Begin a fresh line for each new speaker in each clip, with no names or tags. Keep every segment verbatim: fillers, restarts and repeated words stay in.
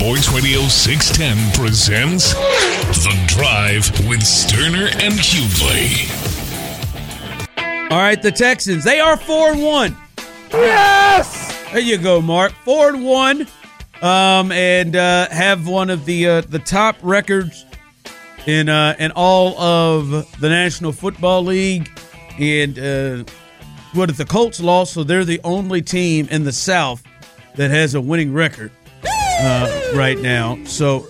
Sports Radio six ten presents The Drive with Sterner and Hughley.
All right, the Texans, they are four and one.
Yes!
There you go, Mark. four and one, um, and uh, have one of the uh, the top records in uh, in all of the National Football League. And uh, what if the Colts lost? So they're the only team in the South that has a winning record uh, right now. So,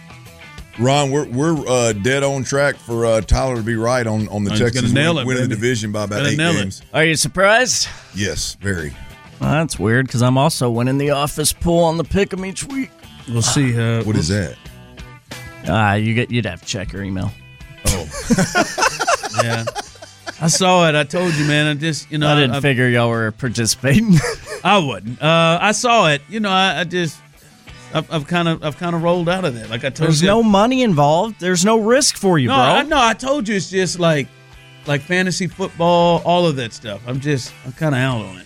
Ron, we're we're uh, dead on track for uh, Tyler to be right on, on the
He's
Texans
nail
winning,
it,
winning the
baby.
division by about
Gonna
eight
nail it.
games.
Are you surprised?
Yes, very.
Well, that's weird because I'm also winning the office pool on the pick 'em each week.
we'll see. Uh,
What is that?
Ah, you get you'd have to check your email.
Oh,
Yeah, I saw it. I told you, man. I just, you know,
I didn't
I,
figure y'all were participating.
I wouldn't. Uh, I saw it. You know, I, I just, I've, I've kind of, I've kind of rolled out of that. Like I told
There's
you,
no money involved. There's no risk for you,
no,
bro.
I, no. I told you it's just like, like fantasy football, all of that stuff. I'm just, I'm kind of out on it.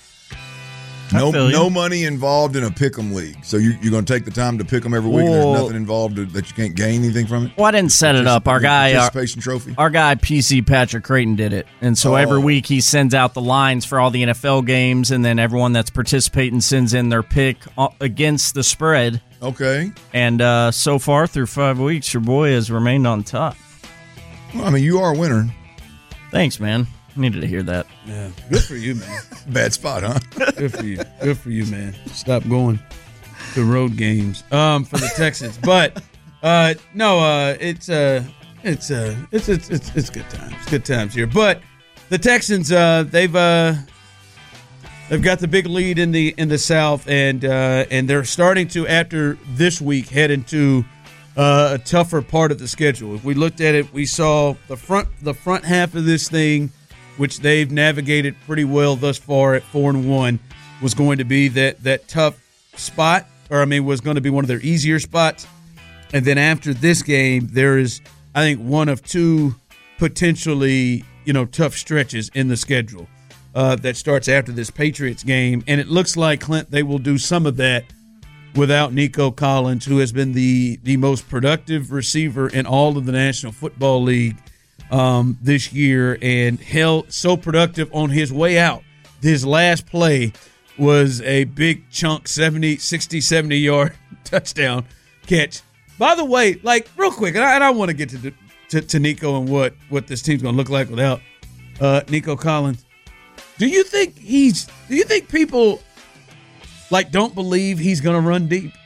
no
feel you.
no money involved in a pick'em league. So you, you're going to take the time to pick them every week. And
Whoa.
there's nothing involved to, that you can't gain anything from it.
Well, I didn't set it
Just
up. Our
a
guy, our,
participation trophy.
our guy, P C Patrick Creighton did it, and so
Oh.
every week he sends out the lines for all the N F L games, and then everyone that's participating sends in their pick uh, against the spread.
Okay.
And uh, so far through five weeks, your boy has remained on top.
Well, I mean, you are a winner.
Thanks, man. Needed to hear that.
Yeah, good for you, man.
Bad spot, huh?
Good for you. Good for you, man. Stop going to road games um, for the Texans. But uh, no, uh, it's uh, it's uh, it's it's it's it's good times. Good times here. But the Texans, uh, they've uh, they've got the big lead in the in the South, and uh, and they're starting to, after this week, head into uh, a tougher part of the schedule. If we looked at it, we saw the front the front half of this thing, which they've navigated pretty well thus far at four and one, was going to be that that tough spot, or I mean, was going to be one of their easier spots. And then after this game, there is, I think, one of two potentially, you know, tough stretches in the schedule uh, that starts after this Patriots game, and it looks like, Clint, they will do some of that without Nico Collins, who has been the the most productive receiver in all of the National Football League Um, this year, and held so productive on his way out. His last play was a big chunk seventy, sixty, seventy yard touchdown catch. By the way, like real quick, and I, and I want to get to, the, to to Nico and what what this team's going to look like without uh, Nico Collins. Do you think he's? Do you think people like don't believe he's going to run deep?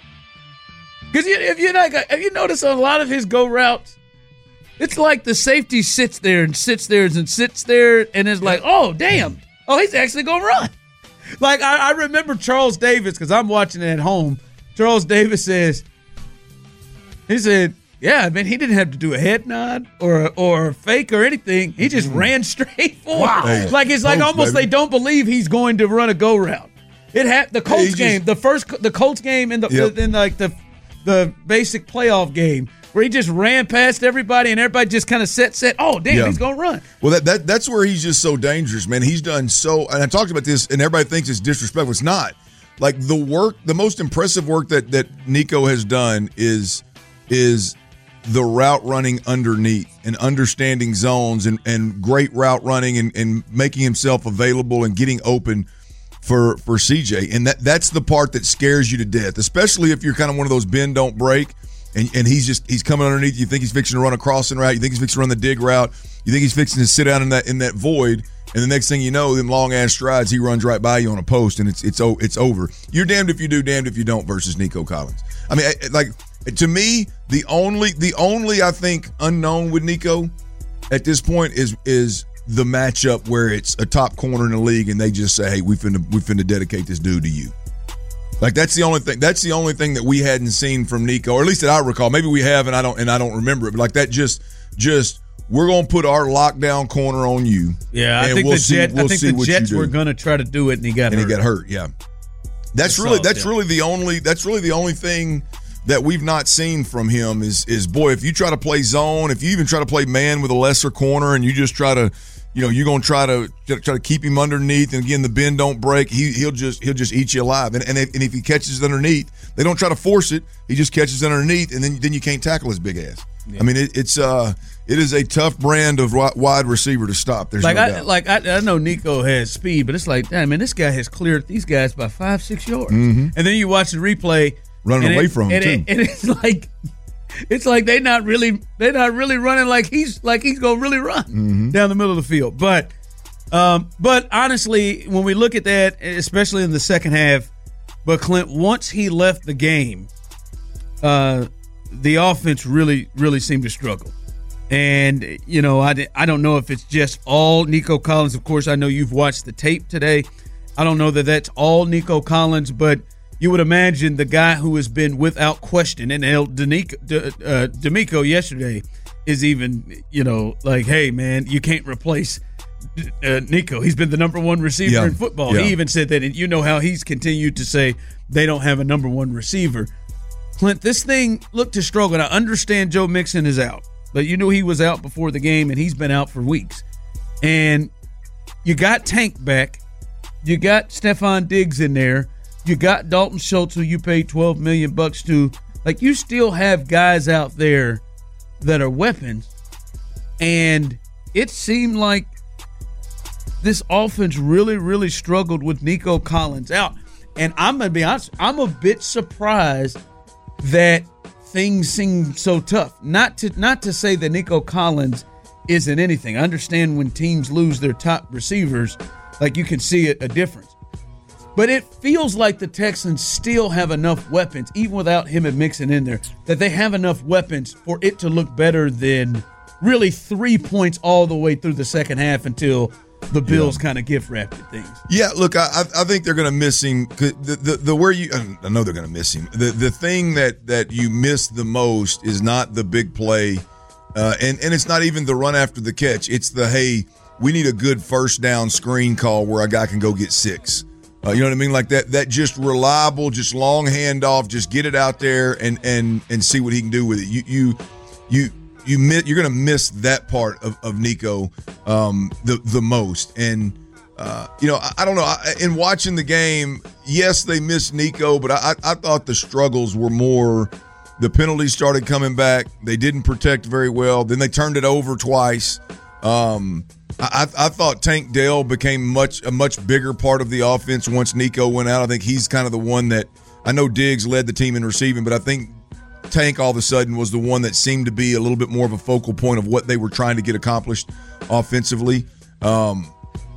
Because you, if you're not, have you noticed on a lot of his go routes, it's like the safety sits there and sits there and sits there and is like, oh, damn. Oh, he's actually going to run. Like, I, I remember Charles Davis, because I'm watching it at home. Charles Davis says, he said, yeah, man, he didn't have to do a head nod or, or a fake or anything. He just mm-hmm. ran straight forward. Wow. Hey, like, it's like Colts, almost baby. They don't believe he's going to run a go route. It had the Colts hey, game, just, the first, the Colts game in the, yep. in like the, the basic playoff game, where he just ran past everybody and everybody just kind of set, set, oh, damn, yeah. he's going to run.
Well, that, that that's where he's just so dangerous, man. He's done so, and I talked about this, and everybody thinks it's disrespectful. It's not. Like, the work, the most impressive work that, that Nico has done is is the route running underneath and understanding zones and, and great route running and, and making himself available and getting open for, for C J. And that that's the part that scares you to death, especially if you're kind of one of those bend, don't break. And, and he's just he's coming underneath. You think he's fixing to run a crossing route. You think he's fixing to run the dig route. You think he's fixing to sit down in that in that void. And the next thing you know, them long ass strides, he runs right by you on a post, and it's it's it's over. You're damned if you do, damned if you don't. Versus Nico Collins. I mean, like to me, the only the only I think unknown with Nico at this point is is the matchup where it's a top corner in the league, and they just say, hey, we finna we finna dedicate this dude to you. Like that's the only thing. That's the only thing that we hadn't seen from Nico, or at least that I recall. Maybe we have, and I don't, and I don't remember it. But like that, just, just we're gonna put our lockdown corner on you.
Yeah, I think
we'll
the
see,
Jet,
we'll
I think the Jets
do.
were gonna try to do it, and he got
and
hurt.
he got hurt. Yeah, that's, that's really that's really the only that's really the only thing that we've not seen from him is is boy, if you try to play zone, if you even try to play man with a lesser corner, and you just try to you know, you're gonna try to try to keep him underneath, and again, the bend don't break. He he'll just he'll just eat you alive. And and if, and if he catches it underneath, they don't try to force it. He just catches it underneath, and then then you can't tackle his big ass. Yeah. I mean, it, it's uh, it is a tough brand of wide receiver to stop. There's
like
no
I
doubt.
like I, I know Nico has speed, but it's like, damn, man, this guy has cleared these guys by five six yards,
mm-hmm.
and then you watch the replay,
running away
it,
from him
and
too,
it, and it's like. It's like they not really they're not really running like he's like he's gonna really run
mm-hmm.
down the middle of the field. But um, but honestly, when we look at that, especially in the second half, but Clint, once he left the game, uh, the offense really really seemed to struggle. And you know, I I don't know if it's just all Nico Collins. Of course, I know you've watched the tape today. I don't know that that's all Nico Collins, but you would imagine the guy who has been without question, and El D'Amico, uh, D'Amico yesterday is even, you know, like, hey, man, you can't replace uh, Nico. He's been the number one receiver
yeah.
in football.
Yeah.
He even said that, and you know how he's continued to say they don't have a number one receiver. Clint, this thing looked to struggle. And I understand Joe Mixon is out, but you knew he was out before the game, and he's been out for weeks. And you got Tank back. You got Stephon Diggs in there. You got Dalton Schultz, who you paid twelve million bucks to. Like, you still have guys out there that are weapons. And it seemed like this offense really, really struggled with Nico Collins out. And I'm going to be honest, I'm a bit surprised that things seem so tough. Not to not to say that Nico Collins isn't anything. I understand when teams lose their top receivers, like you can see a, a difference. But it feels like the Texans still have enough weapons, even without him and Mixon in there, that they have enough weapons for it to look better than really three points all the way through the second half until the Bills yeah. kind of gift wrapped things.
Yeah, look, I I think they're going to miss him. The, the the where you I know they're going to miss him. The the thing that that you miss the most is not the big play, uh, and and it's not even the run after the catch. It's the hey, we need a good first down screen call where a guy can go get six. Uh, you know what I mean? Like that, that just reliable, just long handoff, just get it out there and and and see what he can do with it. You you you you miss, you're going to miss that part of, of Nico um, the the most. And uh, you know, I, I don't know. I, in watching the game, yes, they missed Nico, but I I thought the struggles were more. The penalties started coming back. They didn't protect very well. Then they turned it over twice. Um, I, I thought Tank Dell became much a much bigger part of the offense once Nico went out. I think he's kind of the one that I know Diggs led the team in receiving, but I think Tank all of a sudden was the one that seemed to be a little bit more of a focal point of what they were trying to get accomplished offensively. Um,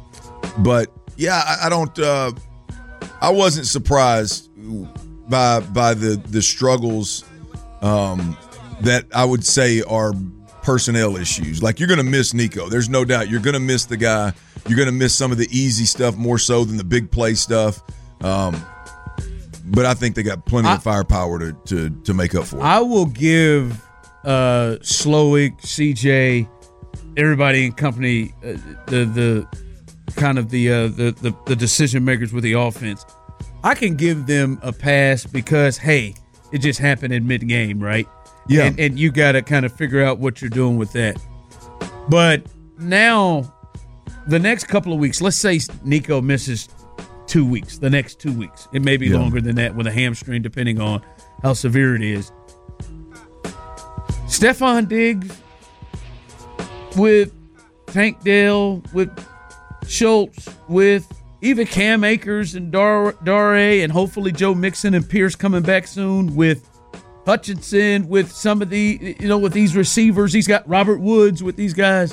but yeah, I, I don't. Uh, I wasn't surprised by by the the struggles um, that I would say are personnel issues. Like, you're going to miss Nico. There's no doubt. You're going to miss the guy. You're going to miss some of the easy stuff more so than the big play stuff. Um, but I think they got plenty I, of firepower to, to to make up for it.
I will give uh, Slowick, C J, everybody in company, uh, the the kind of the, uh, the the the decision makers with the offense. I can give them a pass because, hey, it just happened in mid game, right?
Yeah.
And, and you got to kind of figure out what you're doing with that. But now, the next couple of weeks, let's say Nico misses two weeks, the next two weeks. It may be yeah. longer than that with a hamstring, depending on how severe it is. Stephon Diggs with Tank Dell, with Schultz, with even Cam Akers and Dar- Dare, and hopefully Joe Mixon and Pierce coming back soon, with Hutchinson, with some of the, you know, with these receivers. He's got Robert Woods with these guys.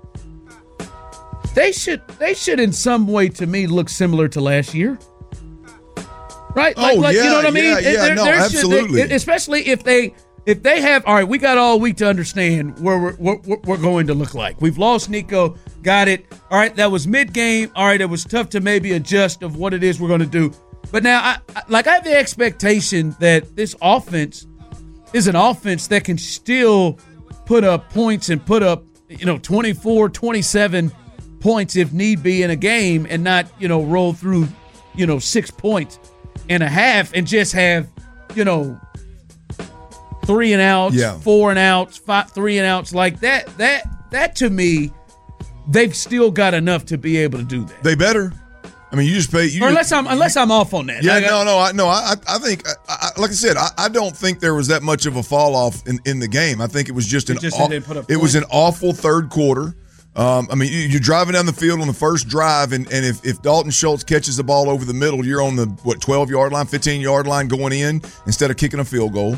They should, they should in some way, to me, look similar to last year. Right? Like,
oh,
like
yeah,
you know what I mean?
Yeah, yeah,
there,
no,
there
absolutely.
Should, they, especially if they, if they have, all right, we got all week to understand where we're, what we're going to look like. We've lost Nico, got it. All right, that was mid-game. All right, it was tough to maybe adjust of what it is we're going to do. But now, I, I, like, I have the expectation that this offense is an offense that can still put up points and put up, you know, twenty-four, twenty-seven points if need be in a game, and not, you know, roll through, you know, six points and a half and just have, you know, three and outs,
yeah.
four and outs, five, three and outs like that. That, that to me they've still got enough to be able to do that.
They better. I mean, you just pay. You
or unless
just,
I'm unless I'm off on that.
Yeah,
I got,
no, no, I, no. I, I think, I, I, like I said, I, I don't think there was that much of a fall off in, in the game. I think it was just an.
Just
aw-
didn't put up
it was
points.
an awful third quarter. Um, I mean, you- you're driving down the field on the first drive, and, and if, if Dalton Schultz catches the ball over the middle, you're on the what twelve yard line, fifteen yard line going in instead of kicking a field goal.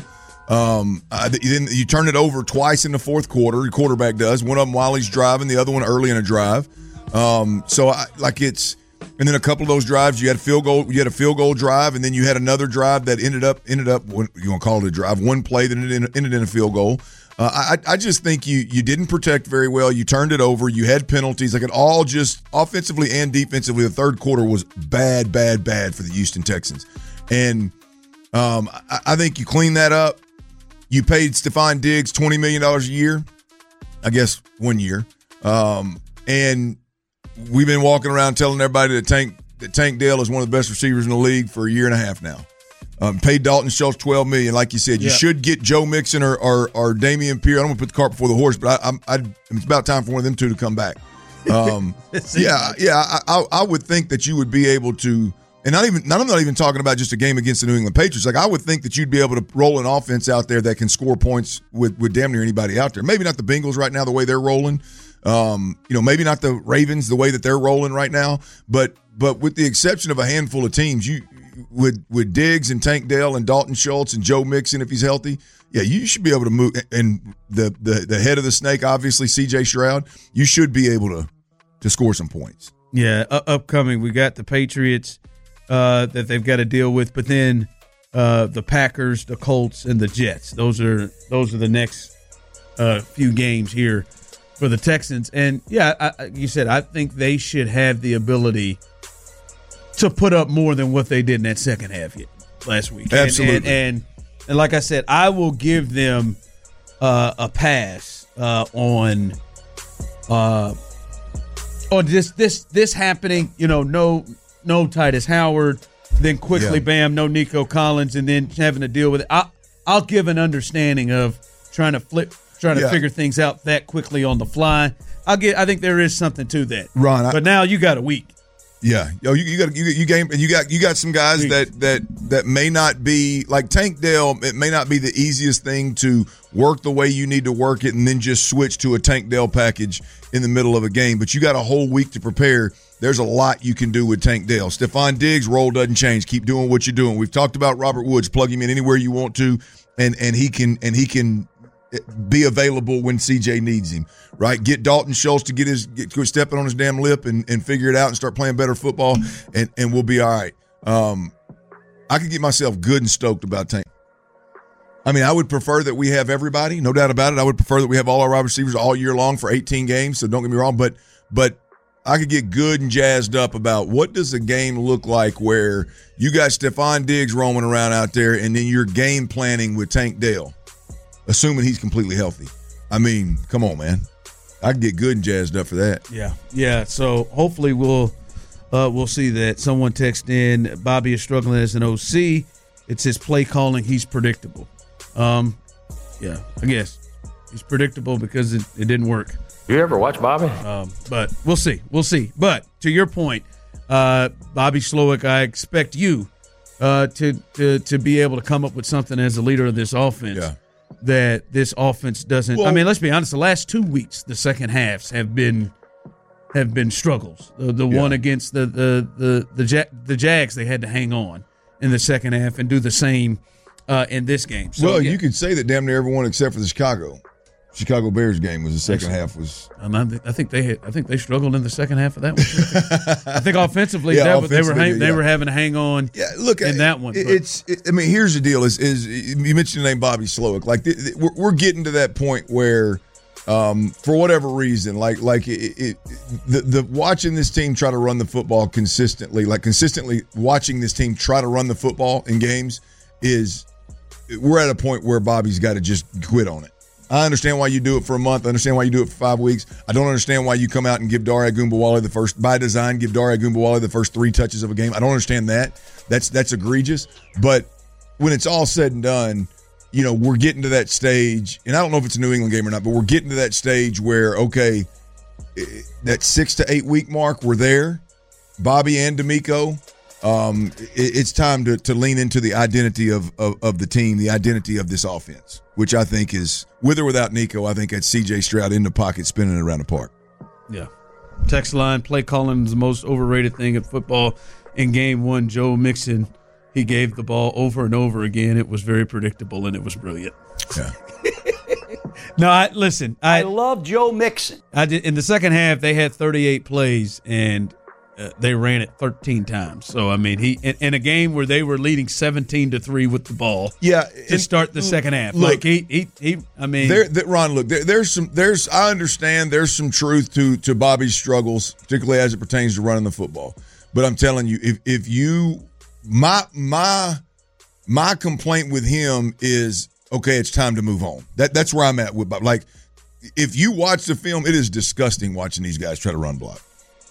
Um, uh, then you turn it over twice in the fourth quarter. Your quarterback does one of them while he's driving, the other one early in a drive. Um, so I, like it's. And then a couple of those drives, you had a field goal. You had a field goal drive, and then you had another drive that ended up ended up. You want to call it a drive? One play that ended in, ended in a field goal. Uh, I I just think you you didn't protect very well. You turned it over. You had penalties. Like it all just offensively and defensively. The third quarter was bad, bad, bad for the Houston Texans. And um, I, I think you clean that up. You paid Stephon Diggs twenty million dollars a year. I guess one year. Um, and we've been walking around telling everybody that Tank that Tank Dell is one of the best receivers in the league for a year and a half now. Um, paid Dalton Schultz twelve million dollars, like you said. You
yeah.
should get Joe Mixon or or, or Damian Pierce. I don't want to put the cart before the horse, but I, I'm, I, it's about time for one of them two to come back. Um, yeah, yeah. I, I, I would think that you would be able to, and not even. Not, I'm not even talking about just a game against the New England Patriots. Like I would think that you'd be able to roll an offense out there that can score points with with damn near anybody out there. Maybe not the Bengals right now, the way they're rolling. Um, you know, maybe not the Ravens the way that they're rolling right now, but but with the exception of a handful of teams, you with with Diggs and Tank Dell and Dalton Schultz and Joe Mixon if he's healthy, yeah, you should be able to move. And the the the head of the snake, obviously C J Stroud, you should be able to to score some points.
Yeah, uh, upcoming we got the Patriots uh, that they've got to deal with, but then uh, the Packers, the Colts, and the Jets. Those are those are the next uh, few games here for the Texans. And yeah, I, you said I think they should have the ability to put up more than what they did in that second half last week.
Absolutely.
And, and, and, and like I said, I will give them uh, a pass uh, on uh, on this this this happening. You know, no no Titus Howard, then quickly
Yeah.
bam, no Nico Collins, and then having to deal with it. I, I'll give an understanding of trying to flip. Trying to
Yeah.
figure things out that quickly on the fly. I'll get. I think there is something to that,
Ron, I-
But now you got a week.
Yeah, yo, you, you got you, you game and you got you got some guys that that that may not be like Tank Dell. It may not be the easiest thing to work the way you need to work it, and then just switch to a Tank Dell package in the middle of a game. But you got a whole week to prepare. There's a lot you can do with Tank Dell. Stephon Diggs' role doesn't change. Keep doing what you're doing. We've talked about Robert Woods. Plug him in anywhere you want to, and and he can and he can. be available when C J needs him, right? Get Dalton Schultz to get his get quit stepping on his damn lip and, and figure it out and start playing better football, and, and we'll be all right. Um, I could get myself good and stoked about Tank. I mean, I would prefer that we have everybody, no doubt about it. I would prefer that we have all our wide receivers all year long for eighteen games, so don't get me wrong, but but I could get good and jazzed up about what does a game look like where you got Stephon Diggs roaming around out there and then you're game planning with Tank Dell. Assuming he's completely healthy. I mean, come on, man. I can get good and jazzed up for that.
Yeah, yeah. So hopefully we'll uh, we'll see that. Someone text in. Bobby is struggling as an O C. It's his play calling. He's predictable. Um, yeah, I guess he's predictable because it, it didn't work.
You ever watch Bobby?
Um, but we'll see. We'll see. But to your point, uh, Bobby Slowick, I expect you uh, to to to be able to come up with something as a leader of this offense.
Yeah.
That this offense doesn't.
Well,
I mean, let's be honest. The last two weeks, the second halves have been have been struggles. The, the
Yeah.
one against the the the the, Jag, the Jags, they had to hang on in the second half and do the same uh, in this game. So,
well,
yeah.
you could say that damn near everyone except for the Chicago. Chicago Bears game was the second half was.
Um, I, th- I think they had, I think they struggled in the second half of that one. I think offensively,
Yeah,
that was, they were
offensively,
hang, they
yeah.
were having to hang on.
Yeah, look
in
I-
that one.
it-
but-
It's. It, I mean, here's the deal: is is you mentioned the name Bobby Slowick? Like th- th- we're, we're getting to that point where, um, for whatever reason, like like it, it, the the watching this team try to run the football consistently, like consistently watching this team try to run the football in games is, we're at a point where Bobby's got to just quit on it. I understand why you do it for a month. I understand why you do it for five weeks. I don't understand why you come out and give Dare Ogunbowale the first, by design, give Dare Ogunbowale the first three touches of a game. I don't understand that. That's that's egregious. But when it's all said and done, you know, we're getting to that stage, and I don't know if it's a New England game or not, but we're getting to that stage where, okay, that six to eight week mark, we're there. Bobby and D'Amico. Um, it, it's time to, to lean into the identity of, of of the team, the identity of this offense, which I think is, with or without Nico, I think that's C J Stroud in the pocket spinning it around the park.
Yeah. Text line, play calling is the most overrated thing in football. In game one, Joe Mixon, he gave the ball over and over again. It was very predictable, and it was brilliant.
Yeah.
No, I, listen. I,
I love Joe Mixon.
I did, in the second half, they had thirty-eight plays, and uh, they ran it thirteen times. So, I mean, he in, in a game where they were leading seventeen to three with the ball
Yeah.
to start the second half.
Look,
like, he, he, he I mean.
There, there, Ron, look, there, there's some, there's, I understand there's some truth to, to Bobby's struggles, particularly as it pertains to running the football. But I'm telling you, if, if you, my, my, my complaint with him is, okay, it's time to move on. That That's where I'm at with Bob. Like, if you watch the film, it is disgusting watching these guys try to run block.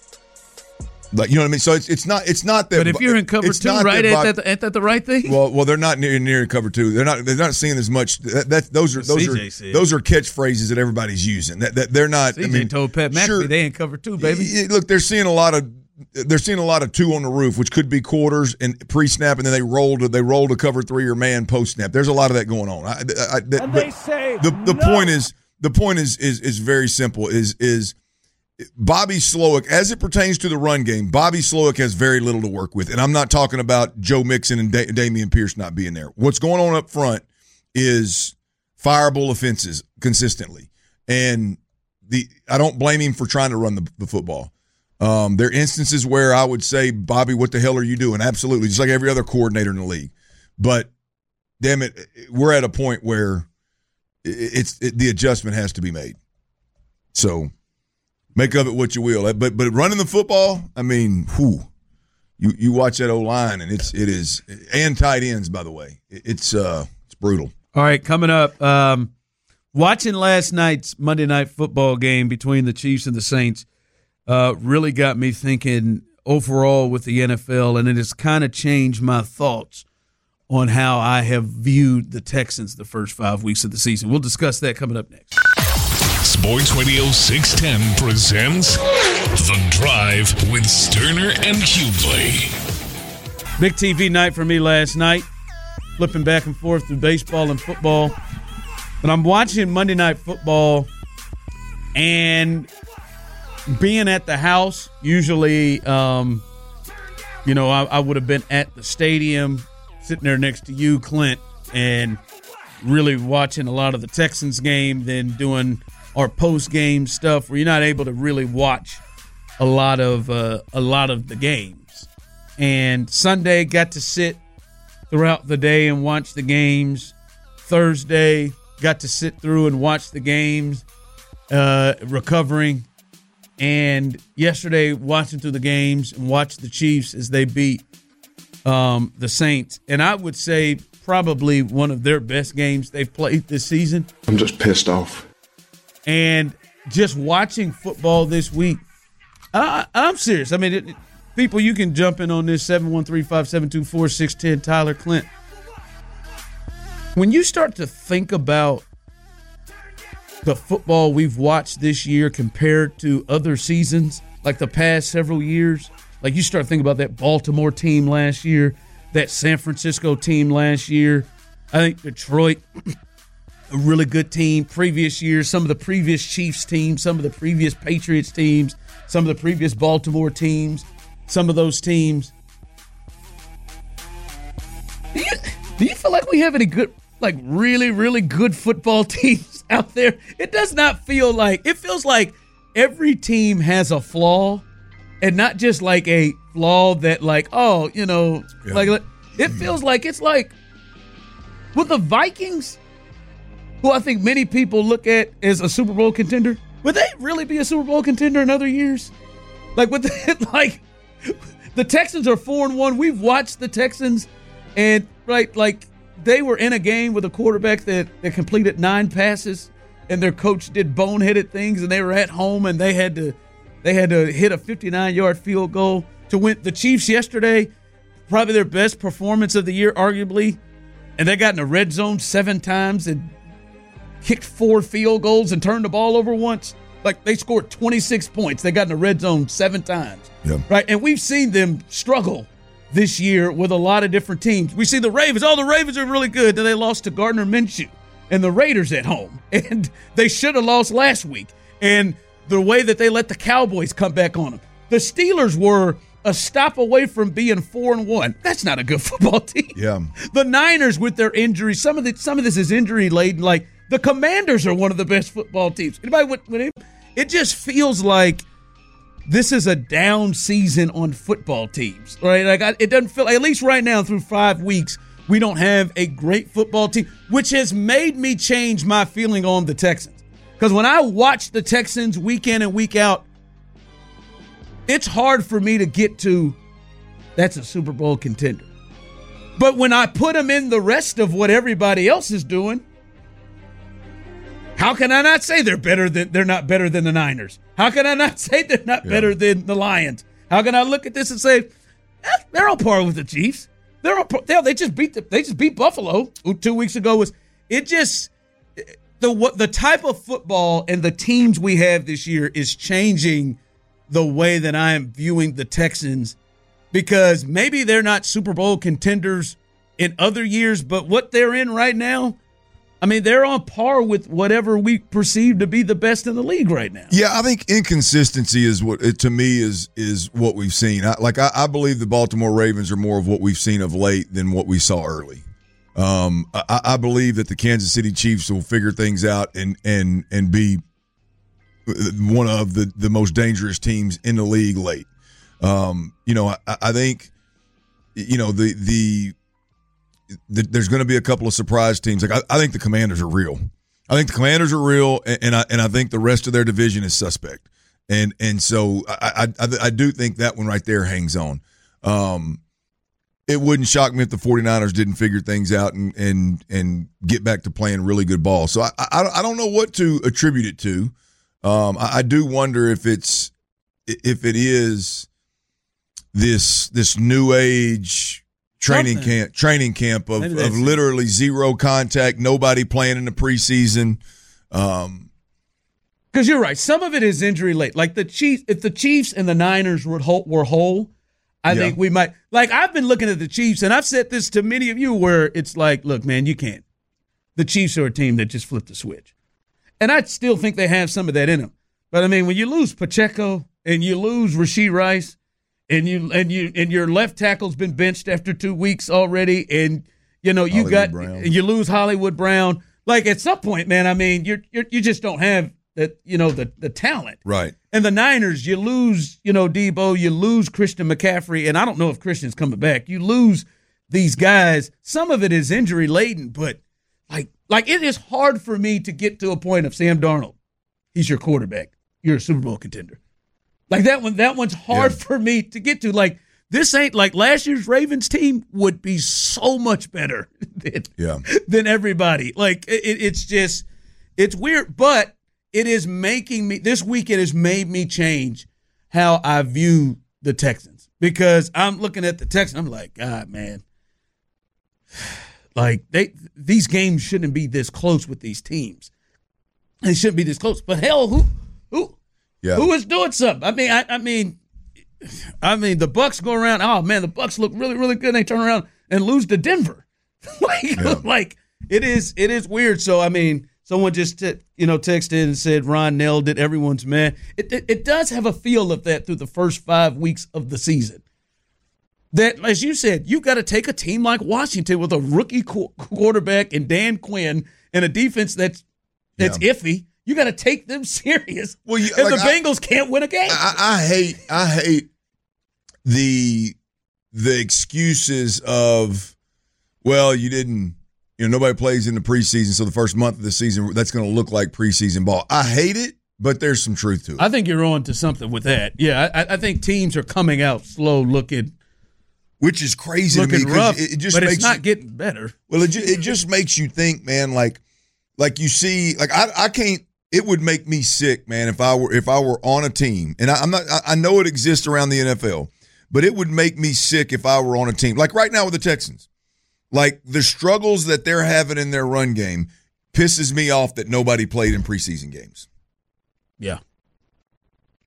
Like, you know what I mean? So it's it's not it's not that.
But if you're in cover two, right? Ain't that, the, ain't that the right thing?
Well, well, they're not near near cover two. They're not they're not seeing as much. That, that those are those
C J
are
said.
those are catchphrases that everybody's using. That, that they're not.
C J
I mean,
told Pat McAfee
sure,
they ain't cover two, baby.
y- y- Look, they're seeing a lot of. They're seeing a lot of two on the roof, which could be quarters and pre-snap, and then they rolled. They rolled a cover three or man post-snap. There's a lot of that going on. I, I, I, that,
And
but
they say
the the
no.
point is the point is is is very simple. Is is Bobby Slowick, as it pertains to the run game, Bobby Slowick has very little to work with, and I'm not talking about Joe Mixon and da- Damian Pierce not being there. What's going on up front is fireable offenses consistently, and the I don't blame him for trying to run the, the football. Um, there are instances where I would say, Bobby, what the hell are you doing? Absolutely, just like every other coordinator in the league. But damn it, we're at a point where it's it, the adjustment has to be made. So make of it what you will. But but running the football, I mean, whew, you you watch that O line and it's it is and tight ends, by the way, it's uh it's brutal.
All right, coming up, um, watching last night's Monday Night Football game between the Chiefs and the Saints uh, really got me thinking overall with the N F L, and it has kind of changed my thoughts on how I have viewed the Texans the first five weeks of the season. We'll discuss that coming up next.
Sports Radio six ten presents The Drive with Sterner and Hughley.
Big T V night for me last night, flipping back and forth through baseball and football. But I'm watching Monday Night Football and being at the house, usually, um, you know, I, I would have been at the stadium, sitting there next to you, Clint, and really watching a lot of the Texans game, then doing our post-game stuff where you're not able to really watch a lot of uh, a lot of the games. And Sunday, got to sit throughout the day and watch the games. Thursday, got to sit through and watch the games, uh, recovering. And yesterday, watching through the games and watch the Chiefs as they beat um, the Saints. And I would say probably one of their best games they've played this season.
I'm just pissed off.
And just watching football this week, I, I'm serious. I mean, it, it, people, you can jump in on this, seven one three, five seven two, four six one zero, Tyler Clint. When you start to think about the football we've watched this year compared to other seasons, like the past several years, like you start thinking about that Baltimore team last year, that San Francisco team last year, I think Detroit, a really good team previous years, some of the previous Chiefs teams, some of the previous Patriots teams, some of the previous Baltimore teams, some of those teams. Do you, do you feel like we have any good, like really, really good football teams out there? It does not feel like, it feels like every team has a flaw, and not just like a flaw that like, oh, you know,
Yeah.
like it feels like it's like with the Vikings, who I think many people look at as a Super Bowl contender, would they really be a Super Bowl contender in other years? Like with the, like the Texans are four and one. We've watched the Texans, and right, like they were in a game with a quarterback that, that completed nine passes, and their coach did boneheaded things, and they were at home and they had to they had to hit a fifty-nine yard field goal to win. The Chiefs yesterday, probably their best performance of the year, arguably, and they got in the red zone seven times and kicked four field goals and turned the ball over once. Like, they scored twenty-six points. They got in the red zone seven times.
Yeah.
Right? And we've seen them struggle this year with a lot of different teams. We see the Ravens. Oh, the Ravens are really good. Then they lost to Gardner Minshew and the Raiders at home. And they should have lost last week. And the way that they let the Cowboys come back on them. The Steelers were a stop away from being four and one. That's not a good football team.
Yeah.
The Niners with their injuries, some of the, some of this is injury laden. Like the Commanders are one of the best football teams. Anybody with, with it? It just feels like this is a down season on football teams, right? Like I, it doesn't feel at least right now through five weeks we don't have a great football team, which has made me change my feeling on the Texans. Because when I watch the Texans week in and week out, it's hard for me to get to that's a Super Bowl contender. But when I put them in the rest of what everybody else is doing, how can I not say they're better than they're not better than the Niners? How can I not say they're not
yeah.
better than the Lions? How can I look at this and say eh, they're on par with the Chiefs? They're on par, they just beat the, they just beat Buffalo two weeks ago. Was it just the what the type of football and the teams we have this year is changing the way that I am viewing the Texans, because maybe they're not Super Bowl contenders in other years, but what they're in right now, I mean, they're on par with whatever we perceive to be the best in the league right now.
Yeah, I think inconsistency is what, it, to me, is is what we've seen. I, like, I, I believe the Baltimore Ravens are more of what we've seen of late than what we saw early. Um, I, I believe that the Kansas City Chiefs will figure things out and and and be one of the, the most dangerous teams in the league late. Um, you know, I, I think, you know, the the, the there's going to be a couple of surprise teams. Like I, I think the Commanders are real. I think the Commanders are real, and, and I and I think the rest of their division is suspect. And and so I I, I do think that one right there hangs on. Um, it wouldn't shock me if the 49ers didn't figure things out and and and get back to playing really good ball. So I I, I don't know what to attribute it to. Um, I, I do wonder if it's if it is this this new age training
Something.
camp training camp of, of literally zero contact, nobody playing in the preseason. Um,
because you're right, some of it is injury late. Like the Chiefs, if the Chiefs and the Niners were whole, were whole, I
Yeah.
think we might. Like I've been looking at the Chiefs, and I've said this to many of you, where it's like, look, man, you can't. The Chiefs are a team that just flipped the switch. And I still think they have some of that in them. But I mean, when you lose Pacheco and you lose Rashee Rice, and you and you and your left tackle's been benched after two weeks already, and you know you
Hollywood
got
Brown.
you lose Hollywood Brown. Like at some point, man, I mean, you're, you're you just don't have that, you know, the the talent.
right.
And the Niners, you lose, you know, Debo, you lose Christian McCaffrey, and I don't know if Christian's coming back. You lose these guys. Some of it is injury laden, but. Like, like it is hard for me to get to a point of Sam Darnold. He's your quarterback. You're a Super Bowl contender. Like that one, that one's hard
Yeah.
for me to get to. Like this ain't like last year's Ravens team would be so much better than,
Yeah.
than everybody. Like it, it's just, it's weird, but it is making me, this week it has made me change how I view the Texans, because I'm looking at the Texans. I'm like, God, man. Like they, these games shouldn't be this close with these teams. They shouldn't be this close. But hell, who, who,
Yeah.
who is doing something? I mean, I, I mean, I mean, the Bucks go around. Oh man, the Bucks look really, really good. And they turn around and lose to Denver. like,
Yeah.
like it is, it is weird. So I mean, someone just t- you know texted and said Ron nailed it. Everyone's mad. It, it, it does have a feel of that through the first five weeks of the season. That, as you said, you got to take a team like Washington with a rookie qu- quarterback and Dan Quinn and a defense that's that's
Yeah.
iffy. You got to take them serious.
Well, you-
and
like,
the
I-
Bengals can't win a game.
I, I hate I hate the the excuses of, well, you didn't, you know, nobody plays in the preseason, so the first month of the season that's going to look like preseason ball. I hate it, but there's some truth to it.
I think you're on to something with that. Yeah, I, I think teams are coming out slow, looking
Which is crazy to me
looking
because
rough,
it, it just
but
makes
it's not
you,
getting better.
well, it, ju- it just makes you think, man. Like, like you see, like I, I can't. It would make me sick, man, if I were if I were on a team, and I, I'm not. I, I know it exists around the N F L, but it would make me sick if I were on a team like right now with the Texans. Like the struggles that they're having in their run game pisses me off that nobody played in preseason games.
Yeah,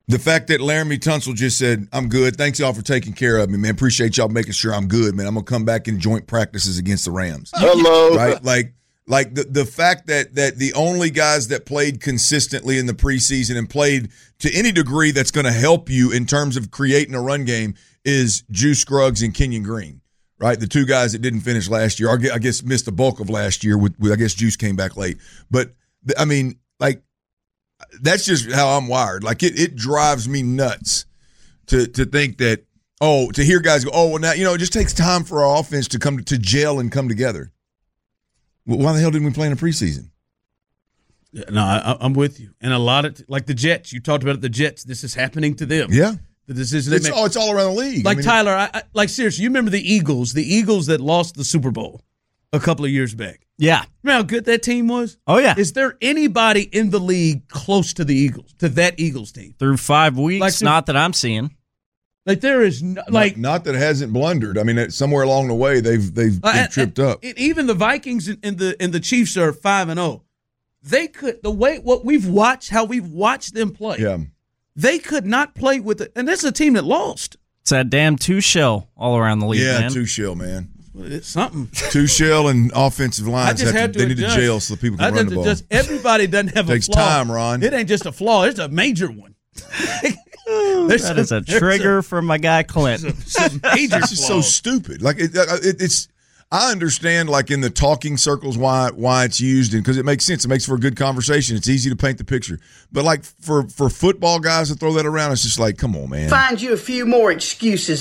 The fact that Laramie Tunsil just said, I'm good. Thanks, y'all, for taking care of me, man. Appreciate y'all making sure I'm good, man. I'm going to come back in joint practices against the Rams.
Hello.
Right? Like, like the, the fact that that the only guys that played consistently in the preseason and played to any degree that's going to help you in terms of creating a run game is Juice Scruggs and Kenyon Green, right? The two guys that didn't finish last year, I guess missed the bulk of last year with, with I guess Juice came back late. But, I mean, like, that's just how I'm wired. Like, it, it drives me nuts to to think that, oh, to hear guys go, oh, well, now, you know, it just takes time for our offense to come to gel and come together. Well, why the hell didn't we play in the preseason?
No, I, I'm with you. And a lot of, like the Jets, you talked about it, the Jets, this is happening to them.
Yeah.
The decision they
It's
make.
all, it's all around the league.
Like,
I mean,
Tyler, I, I, like, seriously, you remember the Eagles, the Eagles that lost the Super Bowl a couple of years back.
Yeah.
Remember how good that team was?
Oh, yeah.
Is there anybody in the league close to the Eagles, to that Eagles team?
Through five weeks,
Like,
not that I'm seeing.
Like, there is, no, like.
Not, not that it hasn't blundered. I mean, somewhere along the way, they've they've,
Uh,
they've
and-
tripped
and-
up.
and even the Vikings and and the and the Chiefs are five and zero. They could the way what we've watched, how we've watched them play.
Yeah.
They could not play with it, and this is a team that lost.
It's that damn two shell all around the league,
Yeah,
man.
two shell, man.
It's something.
Two shell and offensive
I
lines
just
have
had
to,
to
they need to
adjust.
jail so people can
I
run
had
the
to
ball.
adjust. Everybody doesn't have
Takes
a flaw.
time, Ron.
It ain't just a flaw; it's a major one. There's
That is a
there's
trigger from my guy Clint.
Some, some major
It's just so
flaws.
stupid. Like it, it, it's, I understand like in the talking circles why why it's used and because it makes sense. It makes for a good conversation. It's easy to paint the picture. But like for for football guys to throw that around, it's just like, come on, man.
Find you a few more excuses.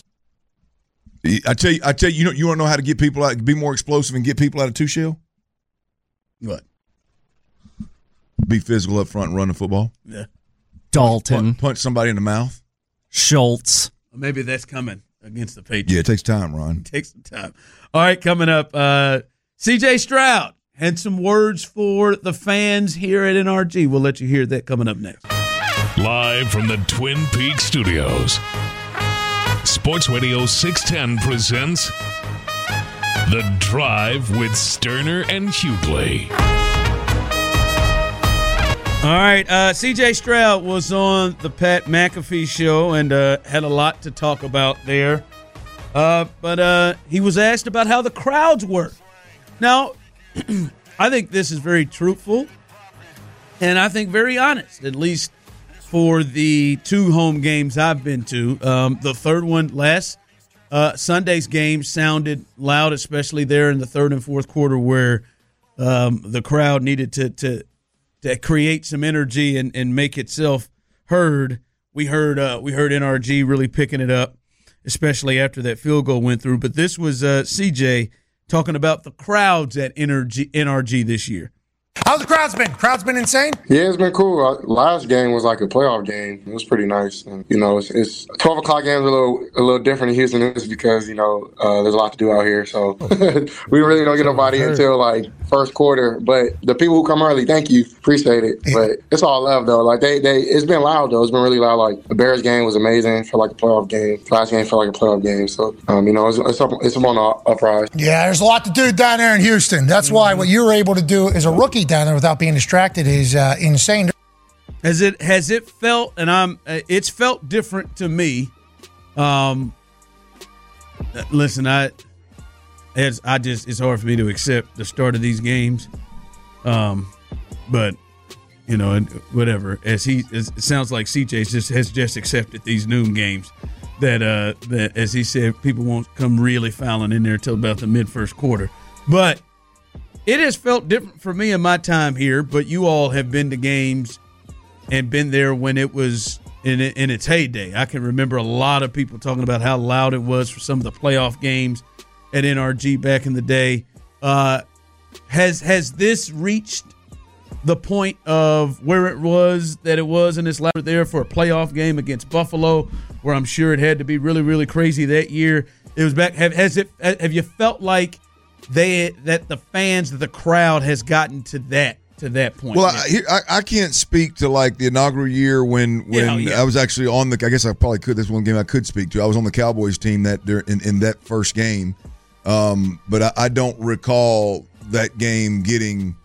I tell you, I tell you, you know, you want to know how to get people out, be more explosive and get people out of two shell.
What?
Be physical up front and run the football.
Yeah.
Dalton,
Punch, punch somebody in the mouth.
Schultz.
Maybe that's coming against the Patriots.
Yeah, it takes time, Ron.
Take some time. All right, coming up, uh, C J Stroud had some words for the fans here at N R G. We'll let you hear that coming up next.
Live from the Twin Peaks Studios, Sports Radio six ten presents The Drive with Sterner and Hughley.
All right, uh, C J Stroud was on the Pat McAfee show and uh, had a lot to talk about there. Uh, but uh, he was asked about how the crowds were. Now, I think this is very truthful and I think very honest, at least for the two home games I've been to. Um, the third one, last uh, Sunday's game, sounded loud, especially there in the third and fourth quarter where um, the crowd needed to to – to create some energy and, and make itself heard. We heard uh, we heard N R G really picking it up, especially after that field goal went through. But this was uh, C J talking about the crowds at N R G, N R G this year.
How's the crowd's been? Crowd's been insane?
Yeah, it's been cool. Uh, Last game was like a playoff game. It was pretty nice. And, you know, it's, it's twelve o'clock games a little a little different in Houston is because, you know, uh, there's a lot to do out here. So we really don't get nobody until like first quarter. But the people who come early, thank you. Appreciate it. But it's all love though. Like they, they it's been loud though. It's been really loud. Like the Bears game was amazing. Felt like a playoff game. Last game felt like a playoff game. So um, you know, it's it's, up, it's on the uprise.
Yeah, there's a lot to do down there in Houston. That's why what you were able to do as a rookie down there without being distracted is uh, insane.
Has it has it felt, and I'm uh, it's felt different to me. Um, uh, listen, I as I just it's hard for me to accept the start of these games. Um, but you know, and whatever. As he, as, it sounds like C J just has just accepted these noon games. That uh, that as he said, people won't come really fouling in there till about the mid first quarter. But it has felt different for me in my time here. But you all have been to games and been there when it was in in its heyday. I can remember a lot of people talking about how loud it was for some of the playoff games at N R G back in the day. Uh, has has this reached the point of where it was that it was in this last there for a playoff game against Buffalo, where I'm sure it had to be really, really crazy that year? It was back. Have, has it? Have you felt like they that the fans, that the crowd has gotten to that to that point?
Well, I, I I can't speak to like the inaugural year when when
Yeah, yeah.
I was actually on the. I guess I probably could. This one game I could speak to. I was on the Cowboys team that dur- in in that first game, um, but I, I don't recall that game getting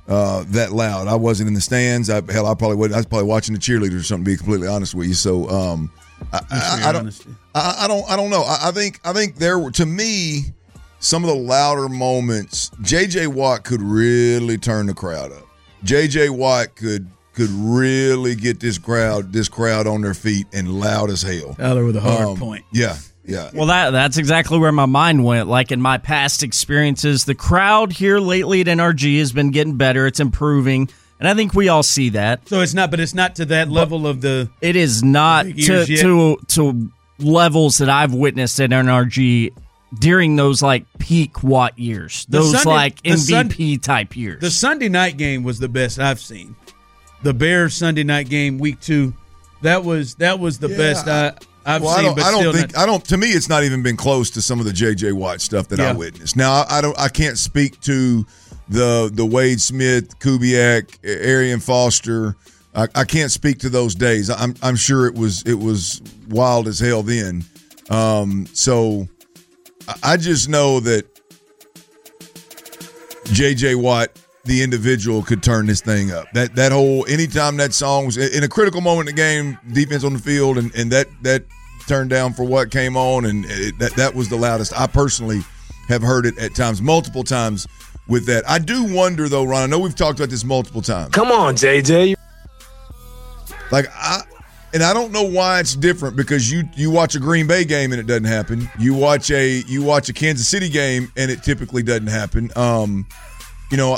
uh, that loud. I wasn't in the stands. I, hell, I probably wasn't. I was probably watching the cheerleaders or something. To be completely honest with you, so um, I, I, I don't. I, I don't. I don't know. I, I think. I think there were, to me, some of the louder moments. J J Watt could really turn the crowd up. J J Watt could could really get this crowd this crowd on their feet and loud as hell.
Tyler with a hard
um,
point.
Yeah. Yeah.
Well, that that's exactly where my mind went. Like in my past experiences, the crowd here lately at N R G has been getting better. It's improving, and I think we all see that.
So it's not, but it's not to that level but of the.
It is not to to to levels that I've witnessed at N R G during those like peak Watt years, those Sunday, like M V P Sun, type years.
The Sunday night game was the best I've seen. The Bears Sunday night game, week two, that was that was the yeah. best I. I've
well,
seen,
I don't,
but
I don't think
not.
I don't. To me, it's not even been close to some of the J J Watt stuff that yeah. I witnessed. Now, I, I don't. I can't speak to the the Wade Smith, Kubiak, Arian Foster. I, I can't speak to those days. I'm I'm sure it was it was wild as hell then. Um, so I just know that J J Watt, the individual, could turn this thing up. That that whole anytime that song was in a critical moment in the game, defense on the field, and, and that that turned down for what came on, and it, that that was the loudest. I personally have heard it at times, multiple times with that. I do wonder though, Ron. I know we've talked about this multiple times.
Come on, J J.
Like I. And I don't know why it's different, because you you watch a Green Bay game and it doesn't happen. You watch a you watch a Kansas City game and it typically doesn't happen. Um, you know,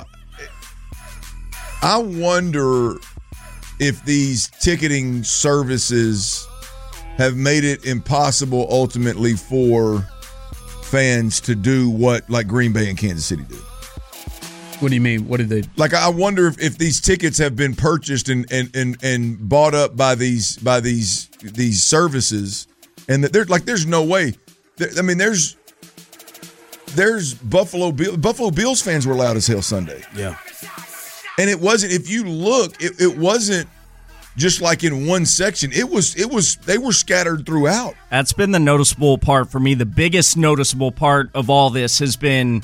I wonder if these ticketing services have made it impossible ultimately for fans to do what like Green Bay and Kansas City do.
What do you mean? What did they?
Like, I wonder if, if these tickets have been purchased and, and, and, and bought up by these by these these services, and that there's like there's no way. I mean, there's there's Buffalo Bill, Buffalo Bills fans were loud as hell Sunday.
Yeah,
and it wasn't. If you look, it, it wasn't just like in one section. It was it was they were scattered throughout.
That's been the noticeable part for me. The biggest noticeable part of all this has been.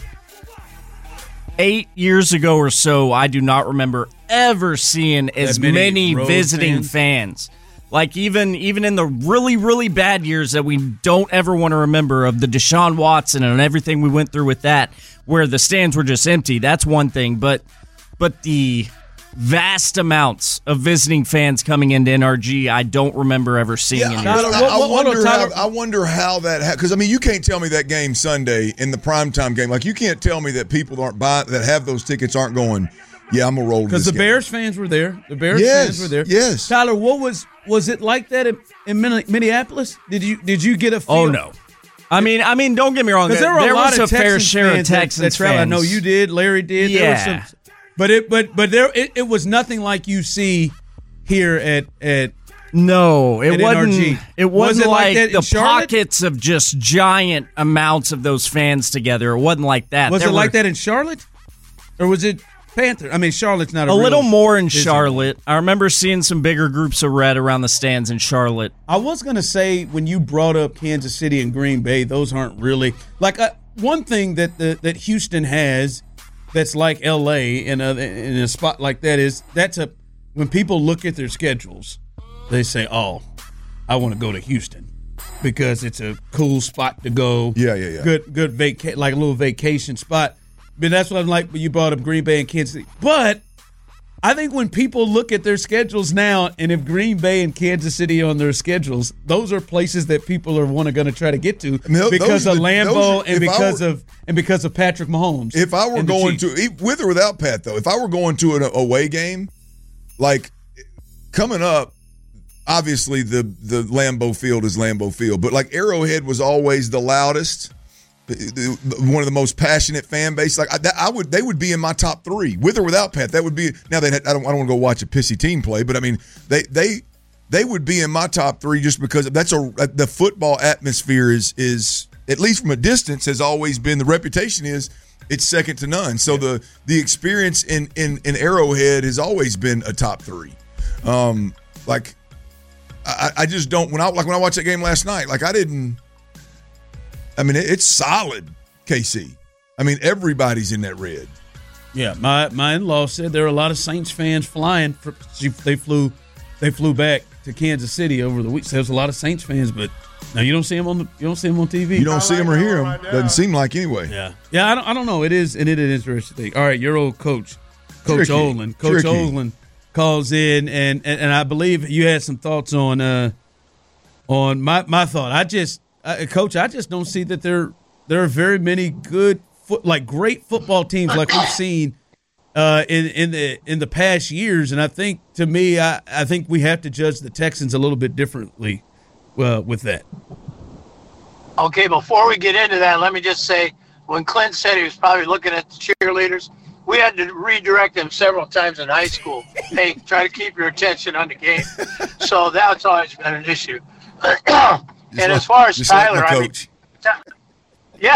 Eight years ago or so, I do not remember ever seeing as many, many visiting fans. fans. Like even even in the really, really bad years that we don't ever want to remember of the Deshaun Watson and everything we went through with that, where the stands were just empty. That's one thing. But but the vast amounts of visiting fans coming into N R G, I don't remember ever seeing.
Yeah,
in
I,
years.
I, I, wonder how, I wonder how that because I mean you can't tell me that game Sunday in the primetime game, like you can't tell me that people aren't buying that have those tickets aren't going. Yeah, I'm gonna roll
because the
game.
Bears fans were there. The Bears
yes,
fans were there.
Yes,
Tyler, what was was it like that in, in Minneapolis? Did you did you get a feel?
Oh no. I mean, I mean, don't get me wrong.
Because there, were
there
a lot
was
of
a fair
Texans
share of Texans
that,
fans.
I know you did. Larry did.
Yeah.
There was some, But it, but but there, it, it was nothing like you see here at at.
No, it
at
wasn't.
N R G.
It wasn't
was it
like,
like
the
Charlotte?
pockets of just giant amounts of those fans together. It wasn't like that.
Was
there
it
were,
like that in Charlotte, or was it Panther? I mean, Charlotte's not a,
a
real
little more in
visitor.
Charlotte. I remember seeing some bigger groups of red around the stands in Charlotte.
I was gonna say when you brought up Kansas City and Green Bay, those aren't really like uh, one thing that the, that Houston has. That's like L A in a in a spot like that is that's a when people look at their schedules, they say, "Oh, I want to go to Houston because it's a cool spot to go."
Yeah, yeah, yeah.
Good, good vaca- like a little vacation spot. But that's what I'm like. When you brought up Green Bay and Kansas City, but I think when people look at their schedules now, and if Green Bay and Kansas City on their schedules, those are places that people are want to going to try to get to
I mean,
because of
the,
Lambeau
those,
and because
were,
of and because of Patrick Mahomes.
If I were going to, with or without Pat, though, if I were going to an away game, like coming up, obviously the the Lambeau Field is Lambeau Field, but like Arrowhead was always the loudest. One of the most passionate fan base. Like I, that, I would, they would be in my top three, with or without Pat. That would be now. They, I don't, I don't want to go watch a pissy team play, but I mean, they, they, they would be in my top three just because that's a the football atmosphere is is at least from a distance has always been the reputation is it's second to none. So the the experience in in, in Arrowhead has always been a top three. Um, like I, I just don't when I like when I watched that game last night. Like I didn't. I mean, it's solid, K C. I mean, everybody's in that red.
Yeah, my, my in-law said there were a lot of Saints fans flying. For, they flew they flew back to Kansas City over the week. So there was a lot of Saints fans, but now you don't see them on the you don't see them on T V.
You don't see them or hear them. Right Doesn't seem like anyway.
Yeah, yeah. I don't I don't know. It is and it is an interesting thing. All right, your old coach, Coach Tricky. Olin, Coach Tricky. Olin calls in, and, and and I believe you had some thoughts on uh on my my thought. I just uh, Coach, I just don't see that there there are very many good. Foot, like great football teams like we've seen uh, in in the in the past years, and I think to me, I, I think we have to judge the Texans a little bit differently uh, with that.
Okay, before we get into that, let me just say, when Clint said he was probably looking at the cheerleaders, we had to redirect him several times in high school. Hey, try to keep your attention on the game. So that's always been an issue. and
like,
as far as Tyler,
like
I mean. Yeah,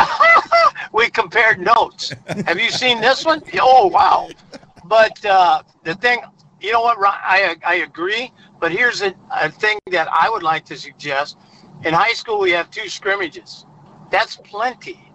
we compared notes. Have you seen this one? Oh, wow. But uh, the thing, you know what, I, I agree, but here's a, a thing that I would like to suggest. In high school, we have two scrimmages. That's plenty.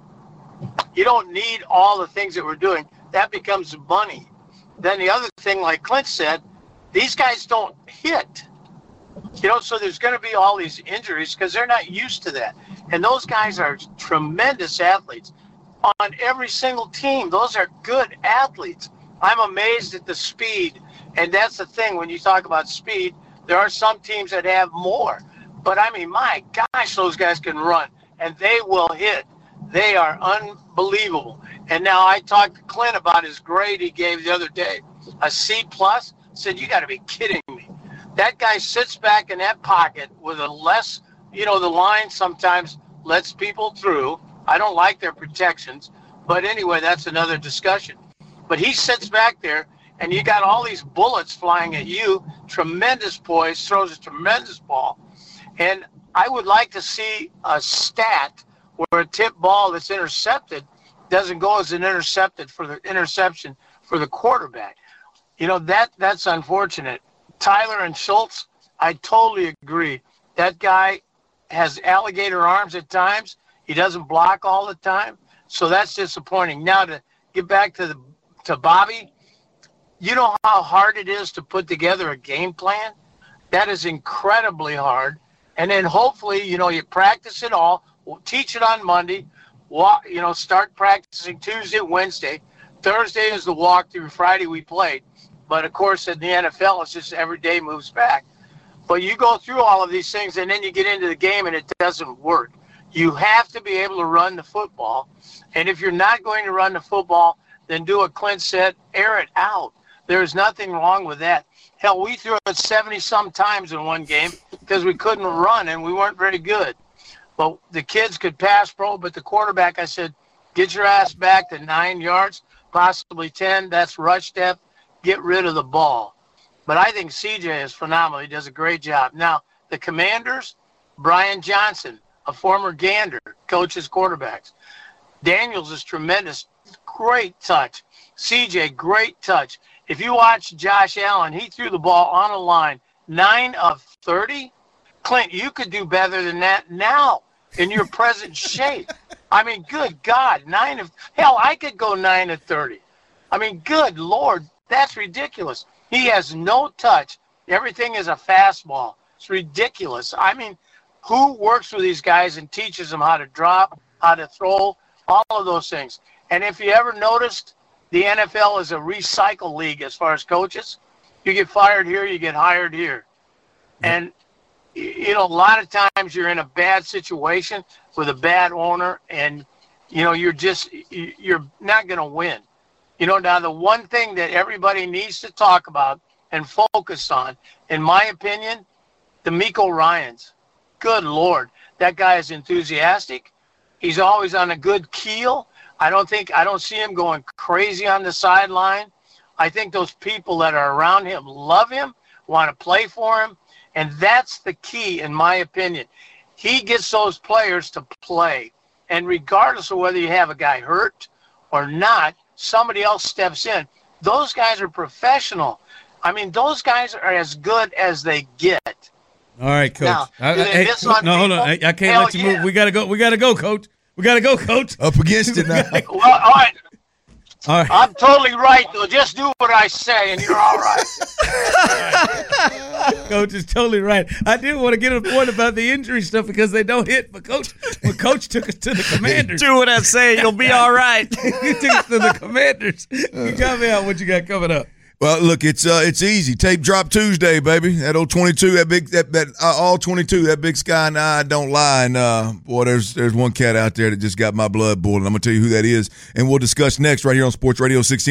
You don't need all the things that we're doing. That becomes money. Then the other thing, like Clint said, these guys don't hit. You know, so there's going to be all these injuries because they're not used to that. And those guys are tremendous athletes on every single team. Those are good athletes. I'm amazed at the speed. And that's the thing. When you talk about speed, there are some teams that have more. But, I mean, my gosh, those guys can run. And they will hit. They are unbelievable. And now I talked to Clint about his grade he gave the other day. A C plus. Said, you got to be kidding me. That guy sits back in that pocket with a less, you know, the line sometimes lets people through. I don't like their protections. But anyway, that's another discussion. But he sits back there, and you got all these bullets flying at you. Tremendous poise, throws a tremendous ball. And I would like to see a stat where a tip ball that's intercepted doesn't go as an intercepted for the interception for the quarterback. You know, that that's unfortunate. Tyler and Schultz, I totally agree. That guy has alligator arms at times. He doesn't block all the time. So that's disappointing. Now to get back to the to Bobby, you know how hard it is to put together a game plan? That is incredibly hard. And then hopefully, you know, you practice it all, teach it on Monday, walk, you know, start practicing Tuesday, Wednesday. Thursday is the walkthrough. Friday we played. But, of course, in the N F L, it's just every day moves back. But you go through all of these things, and then you get into the game, and it doesn't work. You have to be able to run the football. And if you're not going to run the football, then do what Clint said, air it out. There's nothing wrong with that. Hell, we threw it seventy-some times in one game because we couldn't run, and we weren't very good. But the kids could pass pro, but the quarterback, I said, get your ass back to nine yards, possibly ten. That's rush depth. Get rid of the ball. But I think C J is phenomenal. He does a great job. Now, the Commanders, Brian Johnson, a former Gander, coaches quarterbacks. Daniels is tremendous. Great touch. C J, great touch. If you watch Josh Allen, he threw the ball on a line, nine of thirty. Clint, you could do better than that now in your present shape. I mean, good God, nine of – hell, I could go nine of thirty. I mean, good Lord. That's ridiculous. He has no touch. Everything is a fastball. It's ridiculous. I mean, who works with these guys and teaches them how to drop, how to throw, all of those things? And if you ever noticed, the N F L is a recycle league as far as coaches. You get fired here, you get hired here. And, you know, a lot of times you're in a bad situation with a bad owner, and, you know, you're just you're not going to win. You know, now the one thing that everybody needs to talk about and focus on, in my opinion, the Miko Ryans. Good Lord. That guy is enthusiastic. He's always on a good keel. I don't think, I don't see him going crazy on the sideline. I think those people that are around him love him, want to play for him, and that's the key, in my opinion. He gets those players to play, and regardless of whether you have a guy hurt or not, somebody else steps in. Those guys are professional. I mean, those guys are as good as they get.
All right, Coach.
Now,
I,
do
I,
they
I,
miss on
no, hold on. I, I can't
Hell
let you
yeah.
move. We gotta go. We gotta go, Coach. We gotta go, Coach.
Up against it now.
Well, all right.
All right.
I'm totally right. Though. Just do what I say, and you're all right.
Coach is totally right. I did want to get a point about the injury stuff because they don't hit. But Coach, when Coach took us to the Commanders.
Do what I say. You'll be all right.
He took us to the Commanders. You got me out what you got coming up.
Well, look, it's uh, it's easy. Tape drop Tuesday, baby. That old twenty-two, that big, that that uh, all twenty-two, that Big Sky and I don't lie. And uh, boy, there's there's one cat out there that just got my blood boiling. I'm gonna tell you who that is, and we'll discuss next right here on Sports Radio sixteen.